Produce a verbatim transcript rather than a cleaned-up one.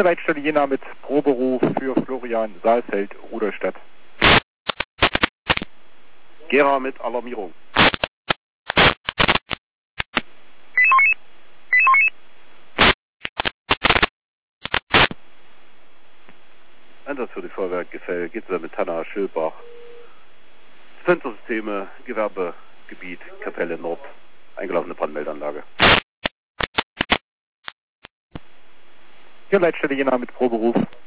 Hier Leitstelle Jena mit Proberuf für Florian Saalfeld, Rudolstadt. Gera mit Alarmierung. Einsatz für die Feuerwehr Gefäll, Gitzer mit Hanna, Schilbach. Fenstersysteme, Gewerbegebiet, Kapelle Nord, eingelaufene Brandmeldeanlage. Hier Leitstelle Jena mit Proberuf